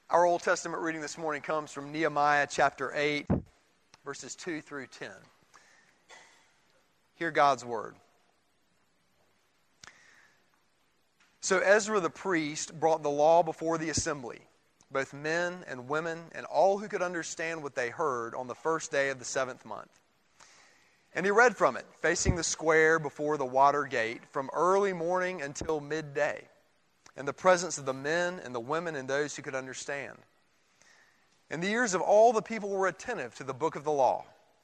Our Old Testament reading this morning comes from Nehemiah chapter 8, verses 2 through 10. Hear God's word. So Ezra the priest brought the law before the assembly, both men and women and all who could understand what they heard on the first day of the 7th month. And he read from it, facing the square before the water gate, from early morning until midday, in the presence of the men and the women and those who could understand. And the ears of all the people were attentive to the book of the law.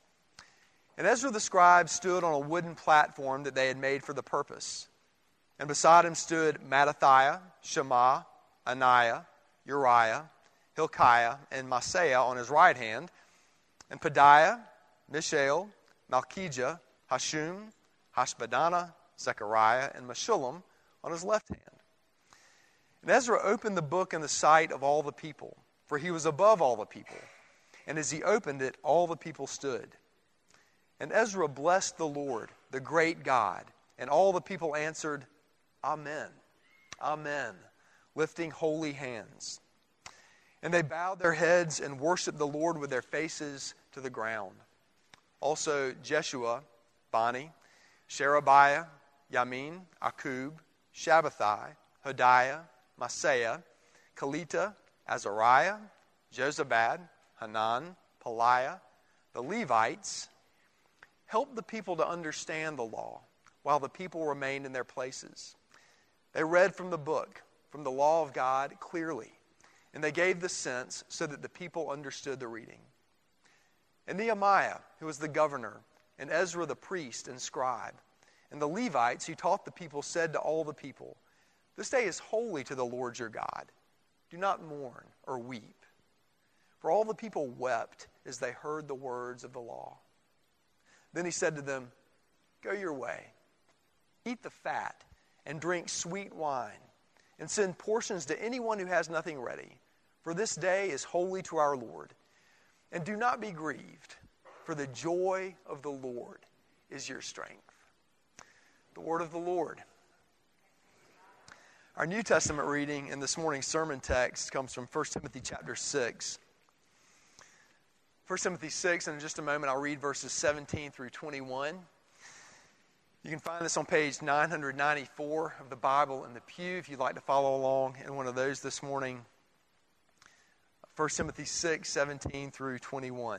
And Ezra the scribe stood on a wooden platform that they had made for the purpose. And beside him stood Mattithiah, Shema, Ananiah, Uriah, Hilkiah, and Maaseiah on his right hand, and Pedaiah, Mishael, Malchijah, Hashum, Hashbaddanah, Zechariah, and Meshullam on his left hand. And Ezra opened the book in the sight of all the people, for he was above all the people. And as he opened it, all the people stood. And Ezra blessed the Lord, the great God. And all the people answered, Amen, Amen, lifting holy hands. And they bowed their heads and worshiped the Lord with their faces to the ground. Also Jeshua, Bani, Sherebiah, Yamin, Akub, Shabbathai, Hodiah, Maaseiah, Kelita, Azariah, Jozabad, Hanan, Peliah, the Levites, helped the people to understand the law while the people remained in their places. They read from the book, from the law of God clearly, and they gave the sense so that the people understood the reading. And Nehemiah, who was the governor, and Ezra the priest and scribe, and the Levites who taught the people said to all the people, This day is holy to the Lord your God. Do not mourn or weep. For all the people wept as they heard the words of the law. Then he said to them, Go your way, eat the fat, and drink sweet wine, and send portions to anyone who has nothing ready. For this day is holy to our Lord. And do not be grieved, for the joy of the Lord is your strength. The word of the Lord. Our New Testament reading in this morning's sermon text comes from 1 Timothy chapter 6. 1 Timothy 6, and in just a moment I'll read verses 17 through 21. You can find this on page 994 of the Bible in the pew if you'd like to follow along in one of those this morning. 1 Timothy 6, 17 through 21.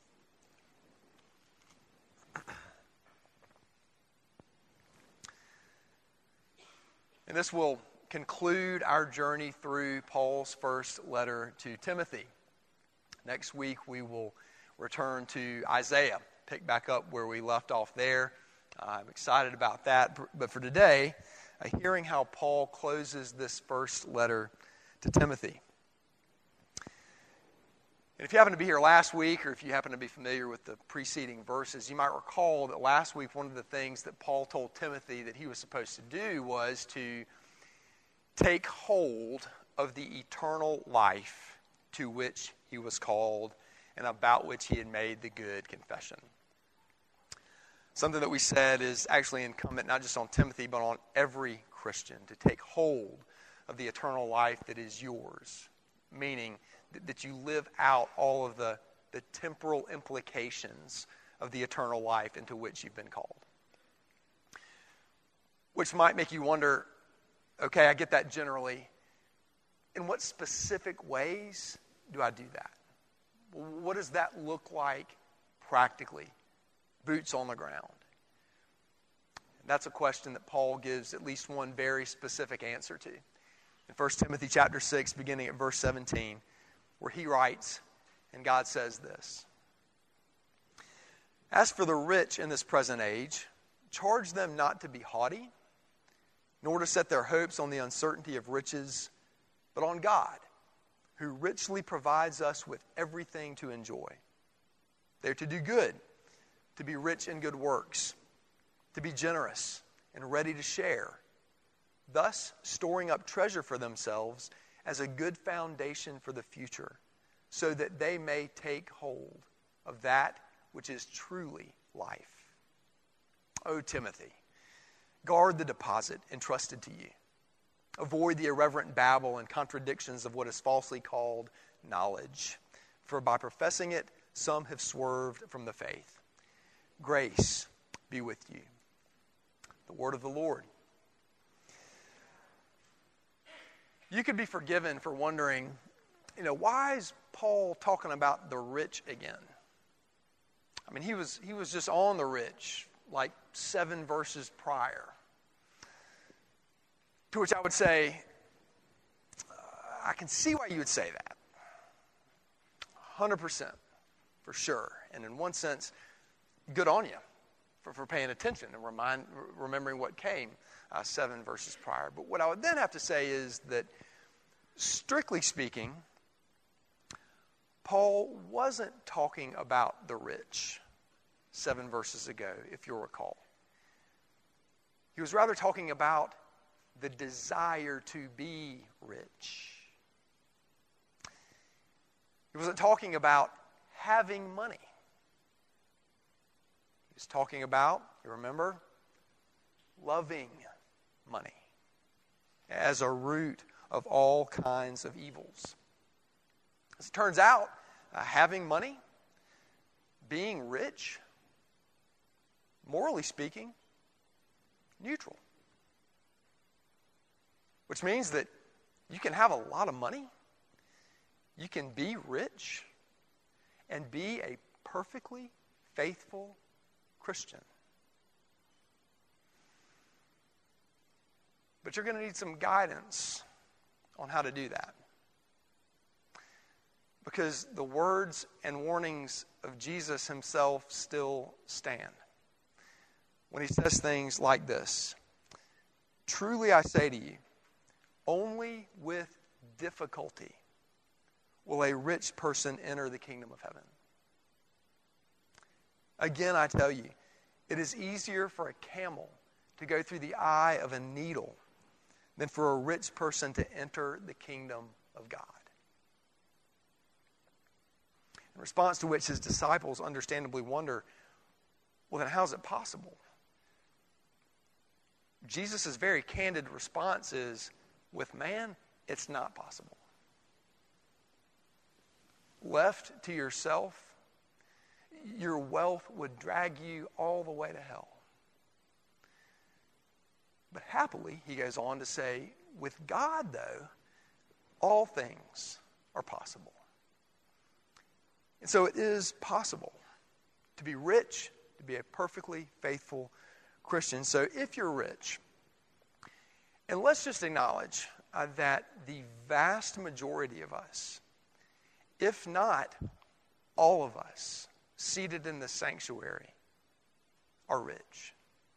And this will conclude our journey through Paul's first letter to Timothy. Next week we will return to Isaiah, pick back up where we left off there. I'm excited about that. But for today, hearing how Paul closes this first letter to Timothy. And if you happen to be here last week, or if you happen to be familiar with the preceding verses, you might recall that last week one of the things that Paul told Timothy that he was supposed to do was to take hold of the eternal life to which he was called and about which he had made the good confession. Something that we said is actually incumbent not just on Timothy, but on every Christian, to take hold of the eternal life that is yours, meaning that you live out all of the temporal implications of the eternal life into which you've been called. Which might make you wonder, okay, I get that generally. In what specific ways do I do that? What does that look like practically? Boots on the ground. That's a question that Paul gives at least one very specific answer to. In 1 Timothy chapter 6, beginning at verse 17, where he writes, and God says this, As for the rich in this present age, charge them not to be haughty, nor to set their hopes on the uncertainty of riches, but on God, who richly provides us with everything to enjoy. They're to do good, to be rich in good works, to be generous and ready to share, thus storing up treasure for themselves as a good foundation for the future, so that they may take hold of that which is truly life. O Timothy, guard the deposit entrusted to you. Avoid the irreverent babble and contradictions of what is falsely called knowledge. For by professing it, some have swerved from the faith. Grace be with you. The word of the Lord. You could be forgiven for wondering, why is Paul talking about the rich again? I mean, he was just on the rich like 7 verses prior. To which I would say, I can see why you would say that. 100%, for sure. And in one sense, good on you for paying attention and remembering what came 7 verses prior. But what I would then have to say is that, strictly speaking, Paul wasn't talking about the rich 7 verses ago, if you'll recall. He was rather talking about the desire to be rich. He wasn't talking about having money. He was talking about, you remember, loving money as a root of all kinds of evils. As it turns out, having money, being rich, morally speaking, neutral. Which means that you can have a lot of money, you can be rich, and be a perfectly faithful Christian. But you're going to need some guidance on how to do that. Because the words and warnings of Jesus himself still stand. When he says things like this, "Truly I say to you, only with difficulty will a rich person enter the kingdom of heaven." Again, I tell you, it is easier for a camel to go through the eye of a needle than for a rich person to enter the kingdom of God. In response to which his disciples understandably wonder, well, then how is it possible? Jesus' very candid response is, with man, it's not possible. Left to yourself, your wealth would drag you all the way to hell. But happily, he goes on to say, with God, though, all things are possible. And so it is possible to be rich, to be a perfectly faithful Christian. So if you're rich, and let's just acknowledge that the vast majority of us, if not all of us, seated in the sanctuary, are rich.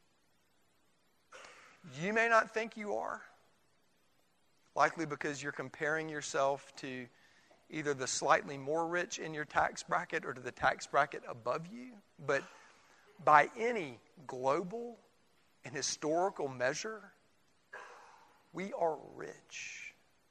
You may not think you are, likely because you're comparing yourself to either the slightly more rich in your tax bracket or to the tax bracket above you. But by any global and historical measure, we are rich.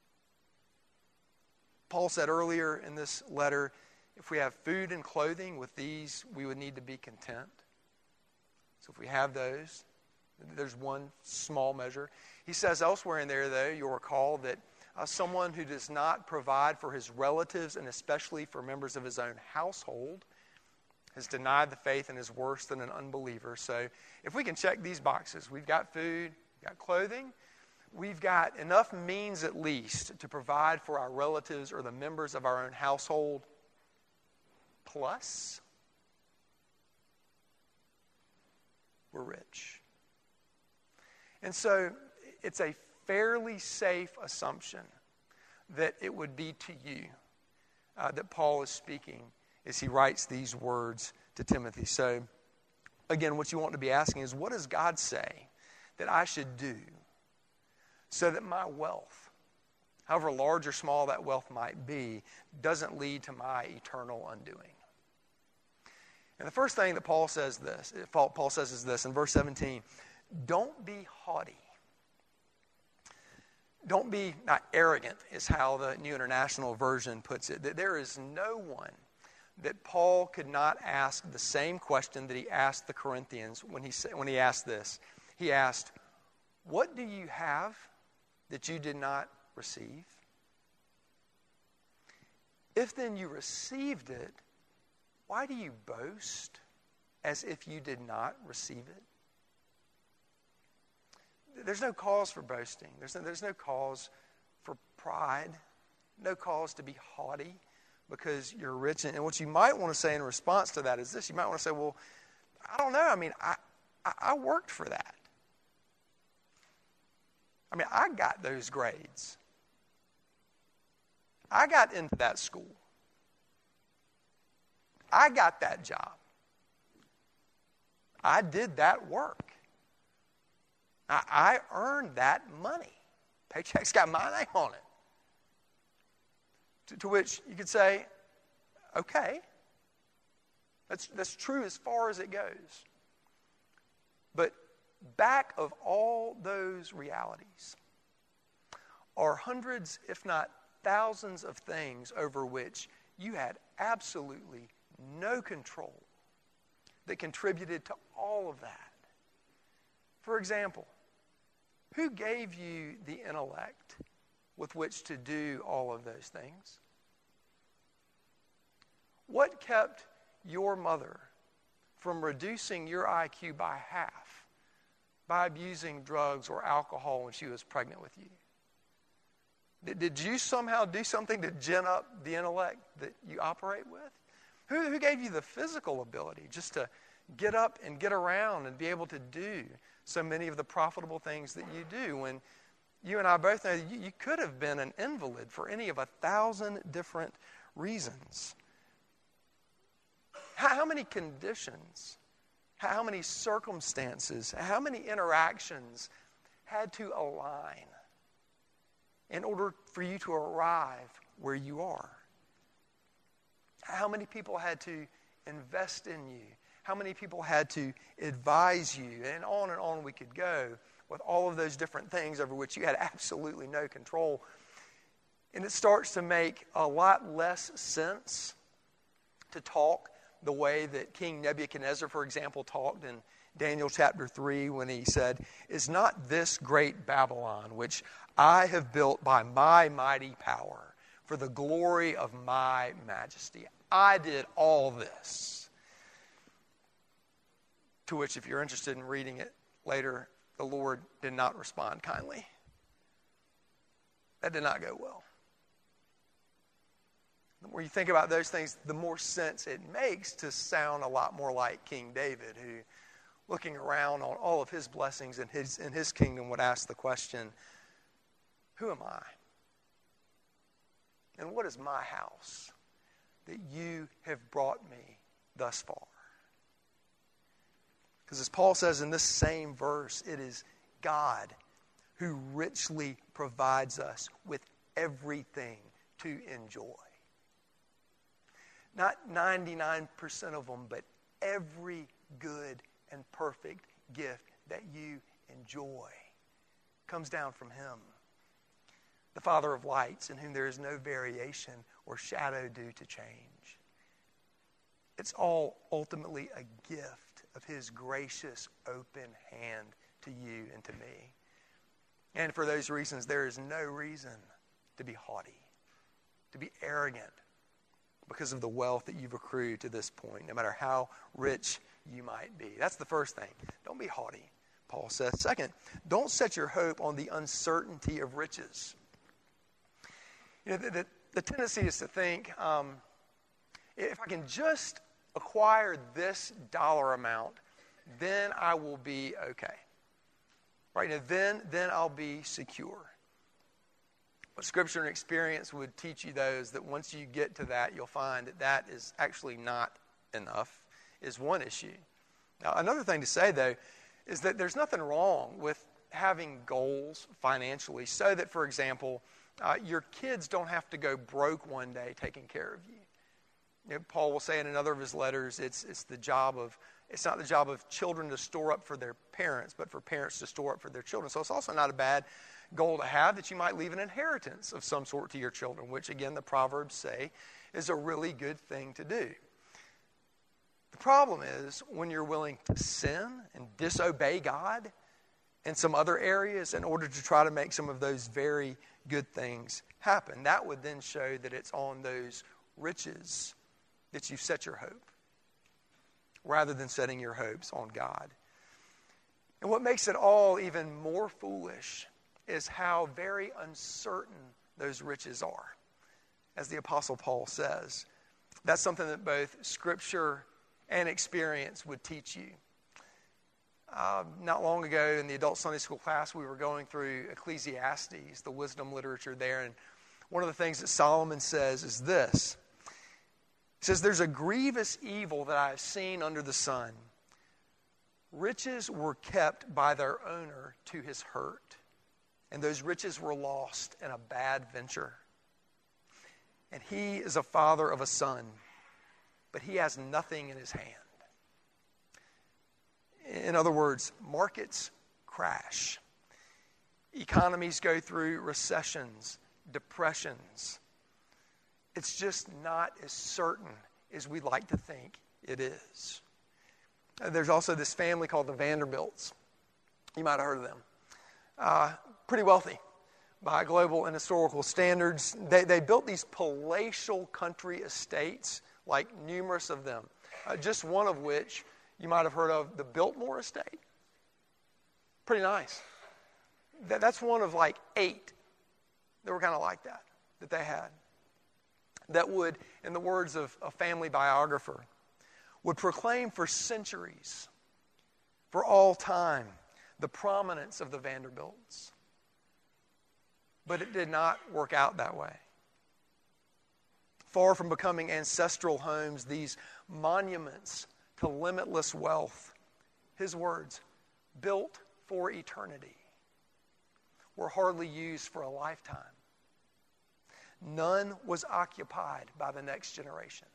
Paul said earlier in this letter, if we have food and clothing, with these we would need to be content. So if we have those, there's one small measure. He says elsewhere in there, though, you'll recall that someone who does not provide for his relatives and especially for members of his own household has denied the faith and is worse than an unbeliever. So if we can check these boxes, we've got food, we've got clothing, we've got enough means at least to provide for our relatives or the members of our own household, plus we're rich. And so it's a fairly safe assumption that it would be to you that Paul is speaking as he writes these words to Timothy. So, again, what you want to be asking is, what does God say that I should do so that my wealth, however large or small that wealth might be, doesn't lead to my eternal undoing? And the first thing that Paul says is this in verse 17, don't be haughty. Don't be, not arrogant, is how the New International Version puts it. That there is no one that Paul could not ask the same question that he asked the Corinthians when he asked this. He asked, what do you have that you did not receive? If then you received it, why do you boast as if you did not receive it? There's no cause for boasting. There's no cause for pride, no cause to be haughty because you're rich. And what you might want to say in response to that is this. You might want to say, well, I don't know. I mean, I worked for that. I mean, I got those grades. I got into that school. I got that job. I did that work. I earned that money. Paycheck's got my name on it. To which you could say, okay, that's true as far as it goes. But back of all those realities are hundreds, if not thousands of things over which you had absolutely no control that contributed to all of that. For example, who gave you the intellect with which to do all of those things? What kept your mother from reducing your IQ by half by abusing drugs or alcohol when she was pregnant with you? Did you somehow do something to gin up the intellect that you operate with? Who gave you the physical ability just to get up and get around and be able to do so many of the profitable things that you do when you and I both know that you could have been an invalid for any of 1,000 different reasons? How many conditions, how many circumstances, how many interactions had to align in order for you to arrive where you are? How many people had to invest in you? How many people had to advise you? And on we could go with all of those different things over which you had absolutely no control. And it starts to make a lot less sense to talk the way that King Nebuchadnezzar, for example, talked in Daniel chapter 3 when he said, "Is not this great Babylon, which I have built by my mighty power, for the glory of my majesty? I did all this." To which, if you're interested in reading it later, the Lord did not respond kindly. That did not go well. The more you think about those things, the more sense it makes to sound a lot more like King David, who, looking around on all of his blessings in his kingdom, would ask the question, who am I? And what is my house that you have brought me thus far? Because as Paul says in this same verse, it is God who richly provides us with everything to enjoy. Not 99% of them, but every good and perfect gift that you enjoy comes down from Him, the Father of lights, in whom there is no variation or shadow due to change. It's all ultimately a gift of His gracious, open hand to you and to me. And for those reasons, there is no reason to be haughty, to be arrogant, because of the wealth that you've accrued to this point, no matter how rich you might be. That's the first thing. Don't be haughty, Paul says. Second, don't set your hope on the uncertainty of riches. You know, the tendency is to think, if I can just acquire this dollar amount, then I will be okay. Right? Now, then I'll be secure. But Scripture and experience would teach you those that once you get to that, you'll find that is actually not enough, is one issue. Now, another thing to say, though, is that there's nothing wrong with having goals financially so that, for example, your kids don't have to go broke one day taking care of you. You know, Paul will say in another of his letters, it's not the job of children to store up for their parents, but for parents to store up for their children. So it's also not a bad goal to have that you might leave an inheritance of some sort to your children, which, again, the Proverbs say is a really good thing to do. The problem is when you're willing to sin and disobey God in some other areas in order to try to make some of those very good things happen. That would then show that it's on those riches that you've set your hope, rather than setting your hopes on God. And what makes it all even more foolish is how very uncertain those riches are. As the Apostle Paul says, that's something that both Scripture and experience would teach you. Not long ago in the adult Sunday school class, we were going through Ecclesiastes, the wisdom literature there, and one of the things that Solomon says is this. He says, "There's a grievous evil that I have seen under the sun. Riches were kept by their owner to his hurt, and those riches were lost in a bad venture. And he is a father of a son, but he has nothing in his hand." In other words, markets crash. Economies go through recessions, depressions. It's just not as certain as we'd like to think it is. There's also this family called the Vanderbilts. You might have heard of them. Pretty wealthy by global and historical standards. They built these palatial country estates, like numerous of them. Just one of which you might have heard of, the Biltmore Estate. Pretty nice. That's one of like 8 that were kind of like that they had. That would, in the words of a family biographer, would proclaim for centuries, for all time, the prominence of the Vanderbilts. But it did not work out that way. Far from becoming ancestral homes, these monuments to limitless wealth, his words, built for eternity, were hardly used for a lifetime. None was occupied by the next generation.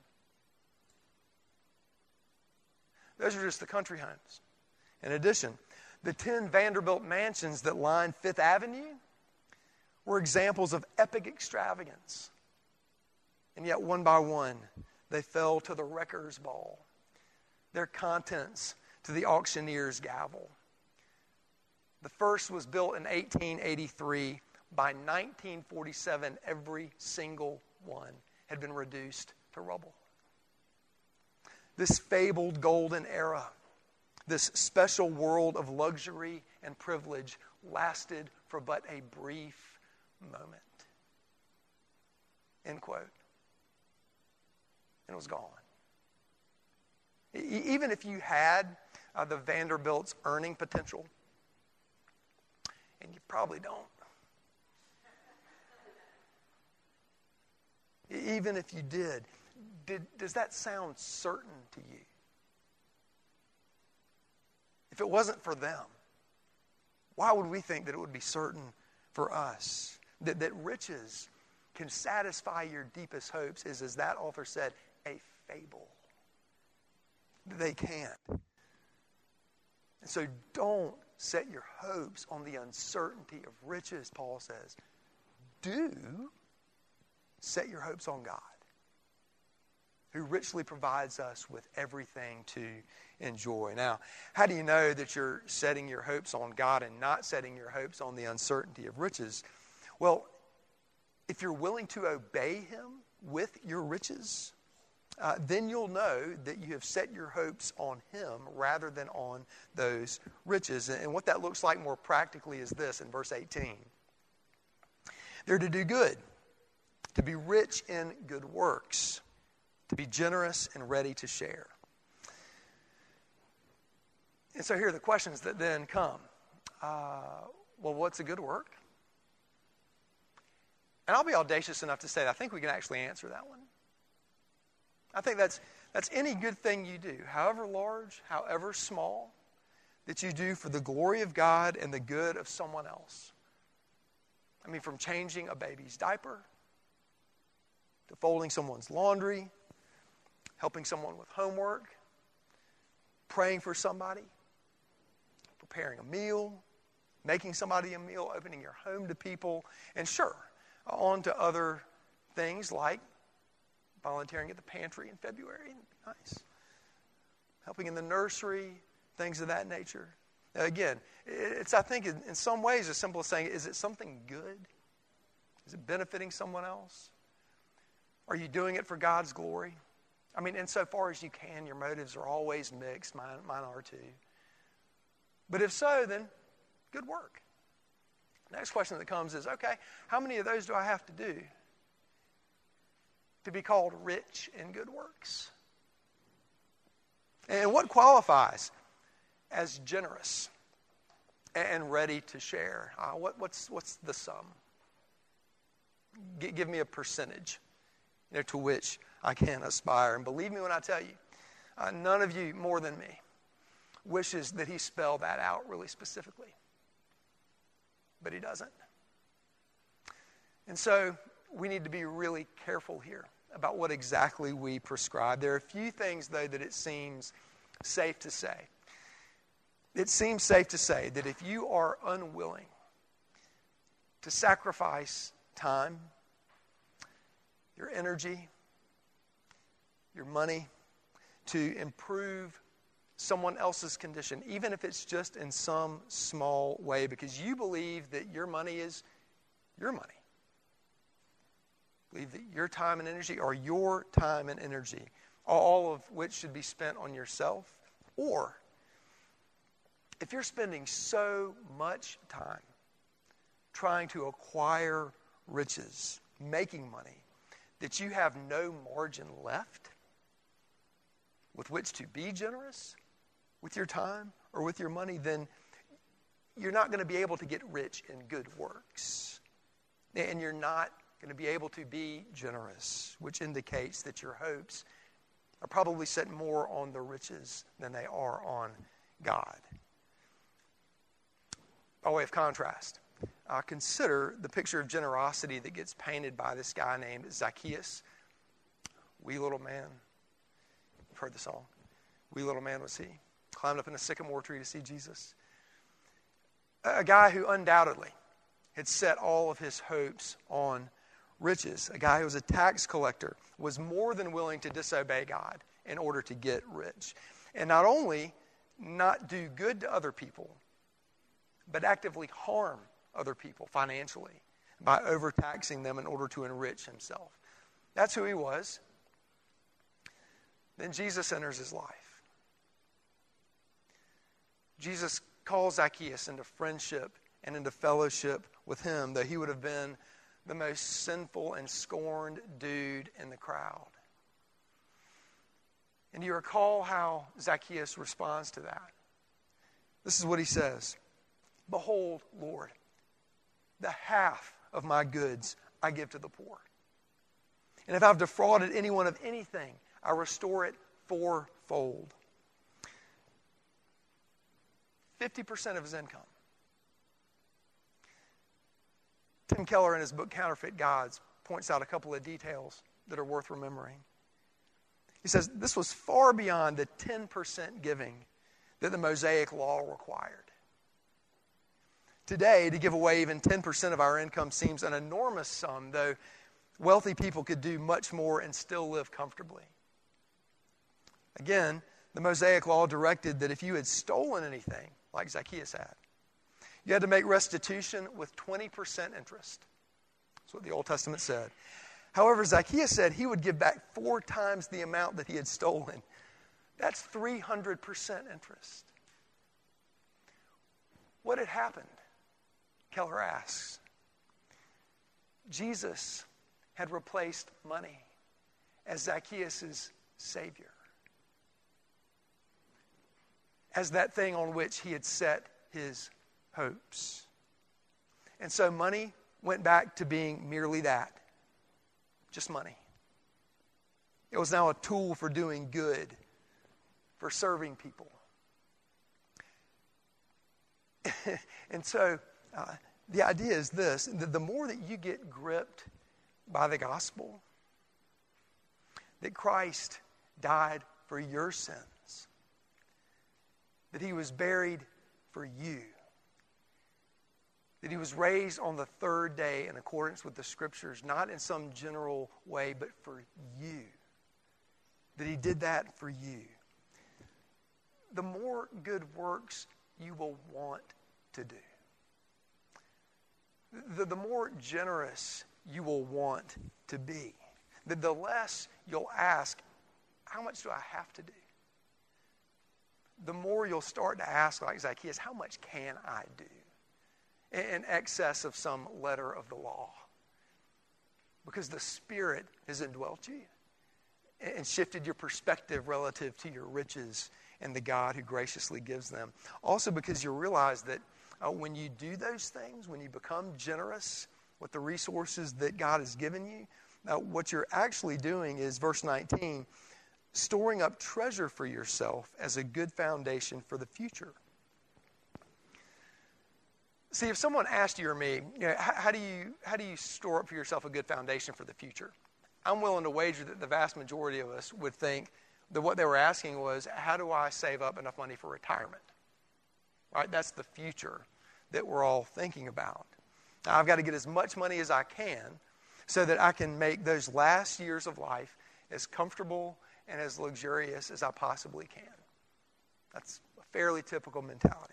Those are just the country homes. In addition, the 10 Vanderbilt mansions that line Fifth Avenue were examples of epic extravagance. And yet, one by one, they fell to the wrecker's ball, their contents to the auctioneer's gavel. The first was built in 1883. By 1947, every single one had been reduced to rubble. This fabled golden era, this special world of luxury and privilege, lasted for but a brief moment. End quote. And it was gone. Even if you had the Vanderbilt's earning potential, and you probably don't, even if you did, does that sound certain to you? If it wasn't for them, why would we think that it would be certain for us? That riches can satisfy your deepest hopes is, as that author said, a fable. They can't. And so don't set your hopes on the uncertainty of riches, Paul says. Do set your hopes on God, who richly provides us with everything to enjoy. Now, how do you know that you're setting your hopes on God and not setting your hopes on the uncertainty of riches? Well, if you're willing to obey Him with your riches, then you'll know that you have set your hopes on Him rather than on those riches. And what that looks like more practically is this in verse 18. They're to do good, to be rich in good works, to be generous and ready to share. And so here are the questions that then come. Well, what's a good work? And I'll be audacious enough to say that I think we can actually answer that one. I think that's any good thing you do, however large, however small, that you do for the glory of God and the good of someone else. I mean, from changing a baby's diaper, to folding someone's laundry, helping someone with homework, praying for somebody, preparing a meal, making somebody a meal, opening your home to people, and sure, on to other things like volunteering at the pantry in February. Nice. Helping in the nursery, things of that nature. Again, it's, I think, in some ways as simple as saying, is it something good? Is it benefiting someone else? Are you doing it for God's glory? I mean, insofar as you can, your motives are always mixed. Mine are too. But if so, then good work. Next question that comes is, okay, how many of those do I have to do to be called rich in good works? And what qualifies as generous and ready to share? What's the sum? Give me a percentage, to which I can aspire. And believe me when I tell you, none of you more than me wishes that he spell that out really specifically. But he doesn't. And so we need to be really careful here about what exactly we prescribe. There are a few things, though, that it seems safe to say. It seems safe to say that if you are unwilling to sacrifice time, your energy, your money, to improve someone else's condition, even if it's just in some small way, because you believe that your money is your money. Believe that your time and energy are your time and energy, all of which should be spent on yourself. Or if you're spending so much time trying to acquire riches, making money, that you have no margin left with which to be generous with your time or with your money, then you're not going to be able to get rich in good works. And you're not going to be able to be generous, which indicates that your hopes are probably set more on the riches than they are on God. By way of contrast, consider the picture of generosity that gets painted by this guy named Zacchaeus. Wee little man. You've heard the song. Wee little man was he. Climbed up in a sycamore tree to see Jesus. A guy who undoubtedly had set all of his hopes on riches. A guy who was a tax collector was more than willing to disobey God in order to get rich. And not only not do good to other people, but actively harm other people financially by overtaxing them in order to enrich himself. That's who he was. Then Jesus enters his life. Jesus calls Zacchaeus into friendship and into fellowship with him, though he would have been the most sinful and scorned dude in the crowd. And you recall how Zacchaeus responds to that. This is what he says. Behold, Lord, the half of my goods I give to the poor. And if I've defrauded anyone of anything, I restore it fourfold. 50% of his income. Tim Keller, in his book Counterfeit Gods, points out a couple of details that are worth remembering. He says this was far beyond the 10% giving that the Mosaic law required. Today, to give away even 10% of our income seems an enormous sum, though wealthy people could do much more and still live comfortably. Again, the Mosaic law directed that if you had stolen anything, like Zacchaeus had, you had to make restitution with 20% interest. That's what the Old Testament said. However, Zacchaeus said he would give back 4 times the amount that he had stolen. That's 300% interest. What had happened? Keller asks. Jesus had replaced money as Zacchaeus' Savior, as that thing on which he had set his hopes. And so money went back to being merely that, just money. It was now a tool for doing good, for serving people. And so the idea is this, that the more that you get gripped by the gospel, that Christ died for your sins, that he was buried for you, that he was raised on the 3rd day in accordance with the Scriptures, not in some general way, but for you, that he did that for you. The more good works you will want to do. The more generous you will want to be, the less you'll ask, how much do I have to do? The more you'll start to ask, like Zacchaeus, how much can I do in excess of some letter of the law? Because the Spirit has indwelt you and shifted your perspective relative to your riches and the God who graciously gives them. Also because you realize that when you do those things, when you become generous with the resources that God has given you, what you're actually doing is, verse 19, storing up treasure for yourself as a good foundation for the future. See, if someone asked you or me, how do you store up for yourself a good foundation for the future? I'm willing to wager that the vast majority of us would think that what they were asking was, how do I save up enough money for retirement? Right? That's the future that we're all thinking about. Now, I've got to get as much money as I can so that I can make those last years of life as comfortable and as luxurious as I possibly can. That's a fairly typical mentality.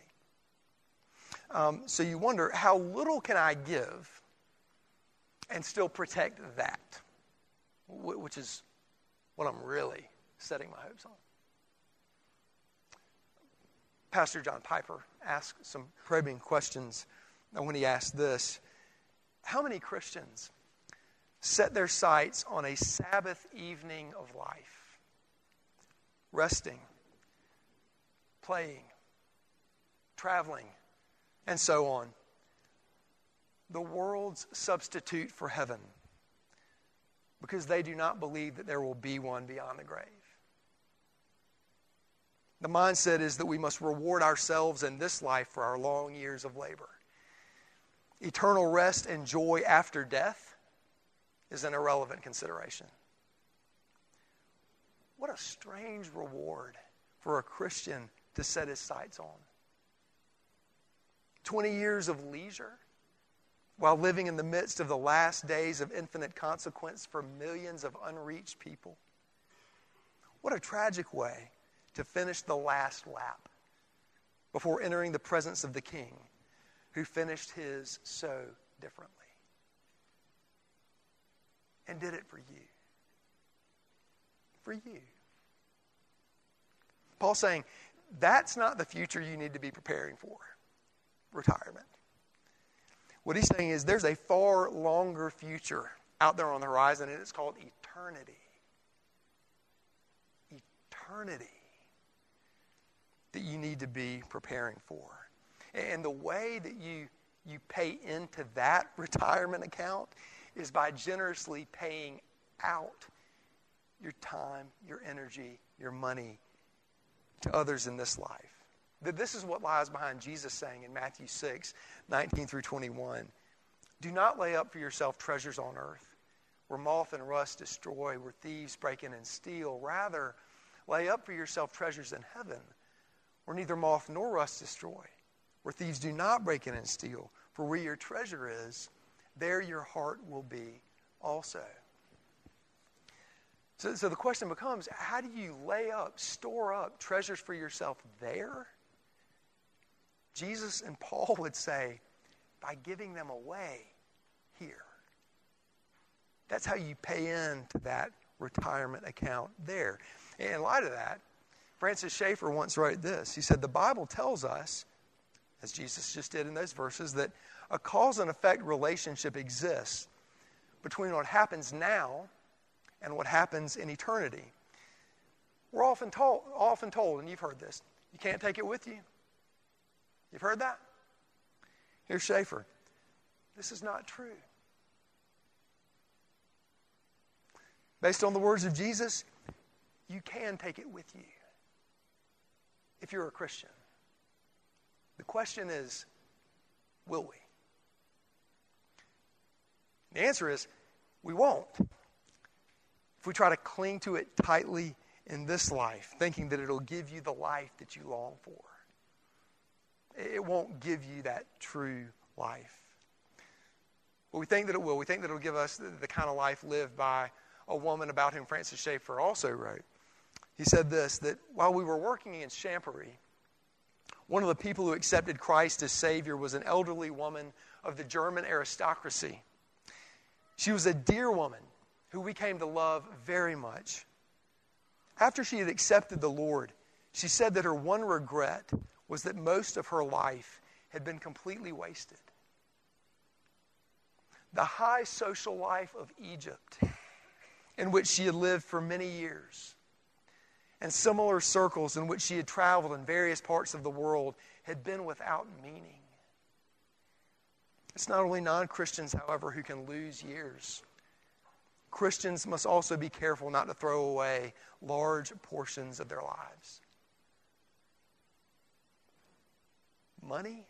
So you wonder, how little can I give and still protect that? Which is what I'm really setting my hopes on. Pastor John Piper asked some probing questions when he asked this: how many Christians set their sights on a Sabbath evening of life, resting, playing, traveling, and so on, the world's substitute for heaven, because they do not believe that there will be one beyond the grave? The mindset is that we must reward ourselves in this life for our long years of labor. Eternal rest and joy after death is an irrelevant consideration. What a strange reward for a Christian to set his sights on. 20 years of leisure while living in the midst of the last days of infinite consequence for millions of unreached people. What a tragic way to finish the last lap before entering the presence of the King who finished his so differently and did it for you. For you. Paul's saying, that's not the future you need to be preparing for. Retirement. What he's saying is there's a far longer future out there on the horizon, and it's called eternity. Eternity that you need to be preparing for. And the way that you pay into that retirement account is by generously paying out your time, your energy, your money to others in this life. That this is what lies behind Jesus saying in Matthew 6, 19 through 21. Do not lay up for yourself treasures on earth, where moth and rust destroy, where thieves break in and steal. Rather, lay up for yourself treasures in heaven, where neither moth nor rust destroy, where thieves do not break in and steal. For where your treasure is, there your heart will be also. So the question becomes, how do you lay up, store up treasures for yourself there? Jesus and Paul would say, by giving them away here. That's how you pay into that retirement account there. And in light of that, Francis Schaeffer once wrote this. He said, the Bible tells us, as Jesus just did in those verses, that a cause and effect relationship exists between what happens now and what happens in eternity. We're often told, and you've heard this, you can't take it with you. You've heard that? Here's Schaeffer. This is not true. Based on the words of Jesus, you can take it with you if you're a Christian. The question is, will we? The answer is, we won't. If we try to cling to it tightly in this life, thinking that it'll give you the life that you long for. It won't give you that true life. But we think that it will. We think that it'll give us the kind of life lived by a woman about whom Francis Schaeffer also wrote. He said this, that while we were working in Champery, One of the people who accepted Christ as Savior was an elderly woman of the German aristocracy. She was a dear woman who we came to love very much. After she had accepted the Lord, she said that her one regret was that most of her life had been completely wasted. The high social life of Egypt, in which she had lived for many years, and similar circles in which she had traveled in various parts of the world, had been without meaning. It's not only non-Christians, however, who can lose years. Christians must also be careful not to throw away large portions of their lives. Money,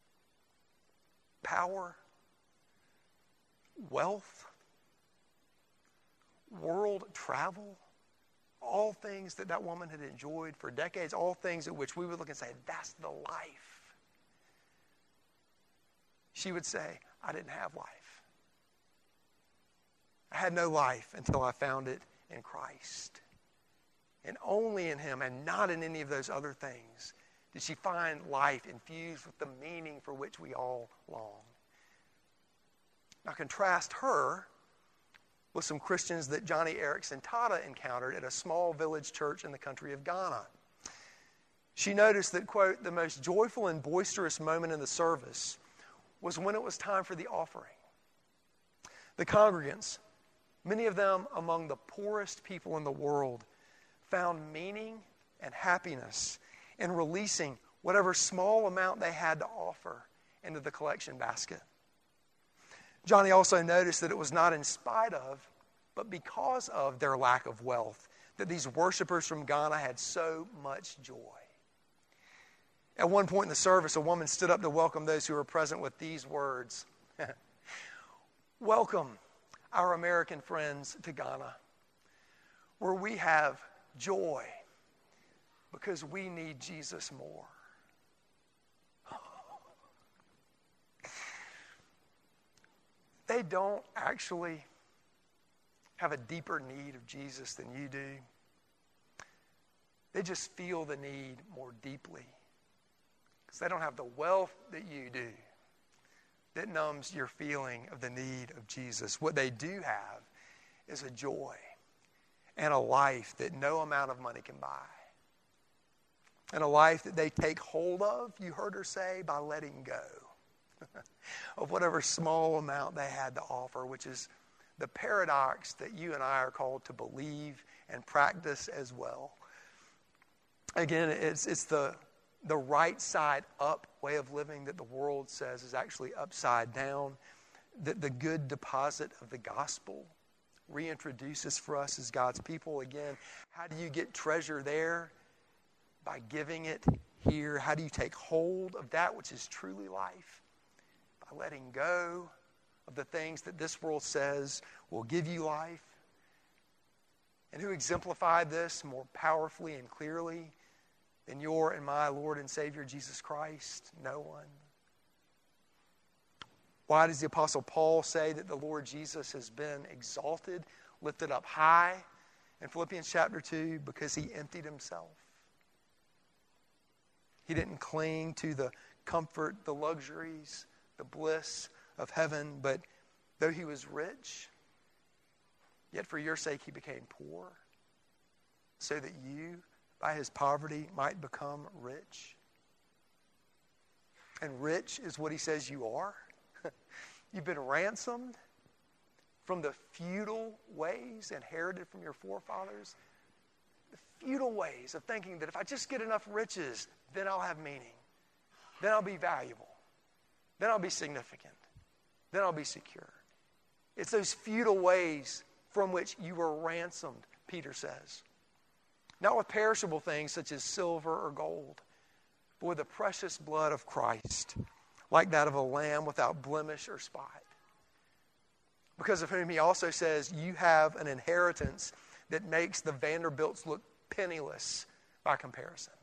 power, wealth, world travel, all things that woman had enjoyed for decades, all things at which we would look and say, that's the life. She would say, I didn't have life. I had no life until I found it in Christ. And only in Him, and not in any of those other things, did she find life infused with the meaning for which we all long. Now contrast her with some Christians that Johnny Erickson Tata encountered at a small village church in the country of Ghana. She noticed that, quote, the most joyful and boisterous moment in the service was when it was time for the offering. The congregants, many of them among the poorest people in the world, found meaning and happiness in releasing whatever small amount they had to offer into the collection basket. Johnny also noticed that it was not in spite of, but because of their lack of wealth, that these worshipers from Ghana had so much joy. At one point in the service, a woman stood up to welcome those who were present with these words. Welcome, our American friends, to Ghana, where we have joy because we need Jesus more. They don't actually have a deeper need of Jesus than you do. They just feel the need more deeply because they don't have the wealth that you do that numbs your feeling of the need of Jesus. What they do have is a joy and a life that no amount of money can buy. And a life that they take hold of, you heard her say, by letting go of whatever small amount they had to offer, which is the paradox that you and I are called to believe and practice as well. Again, it's the right side up way of living that the world says is actually upside down, that the good deposit of the gospel reintroduces for us as God's people. Again, how do you get treasure there? By giving it here. How do you take hold of that which is truly life? By letting go of the things that this world says will give you life. And who exemplified this more powerfully and clearly than your and my Lord and Savior Jesus Christ? No one. Why does the Apostle Paul say that the Lord Jesus has been exalted, lifted up high in Philippians chapter 2? Because He emptied Himself. He didn't cling to the comfort, the luxuries, the bliss of heaven, but though He was rich, yet for your sake He became poor, so that you, by His poverty, might become rich. And rich is what He says you are. You've been ransomed from the futile ways inherited from your forefathers. The futile ways of thinking that if I just get enough riches, then I'll have meaning. Then I'll be valuable. Then I'll be significant. Then I'll be secure. It's those futile ways from which you were ransomed, Peter says. Not with perishable things such as silver or gold, but with the precious blood of Christ, like that of a lamb without blemish or spot. Because of whom He also says, you have an inheritance that makes the Vanderbilts look penniless by comparison.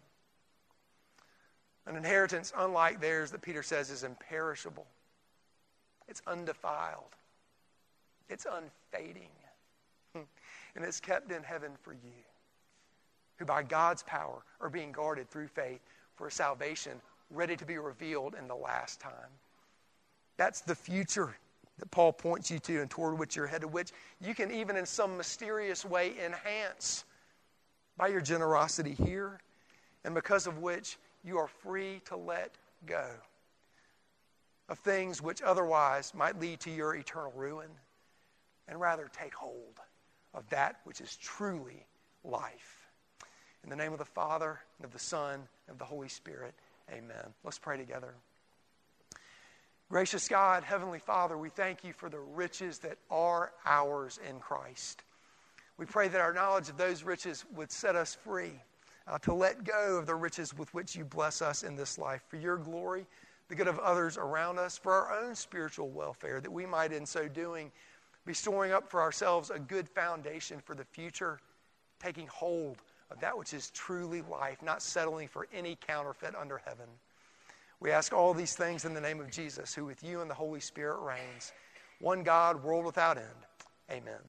An inheritance unlike theirs that Peter says is imperishable. It's undefiled. It's unfading. And it's kept in heaven for you, who by God's power are being guarded through faith for a salvation ready to be revealed in the last time. That's the future that Paul points you to and toward which you're headed, which you can even in some mysterious way enhance by your generosity here, and because of which you are free to let go of things which otherwise might lead to your eternal ruin, and rather take hold of that which is truly life. In the name of the Father, and of the Son, and of the Holy Spirit, amen. Let's pray together. Gracious God, Heavenly Father, we thank you for the riches that are ours in Christ. We pray that our knowledge of those riches would set us free to let go of the riches with which you bless us in this life, for your glory, the good of others around us, for our own spiritual welfare, that we might in so doing be storing up for ourselves a good foundation for the future, taking hold of that which is truly life, not settling for any counterfeit under heaven. We ask all these things in the name of Jesus, who with you and the Holy Spirit reigns, one God, world without end. Amen.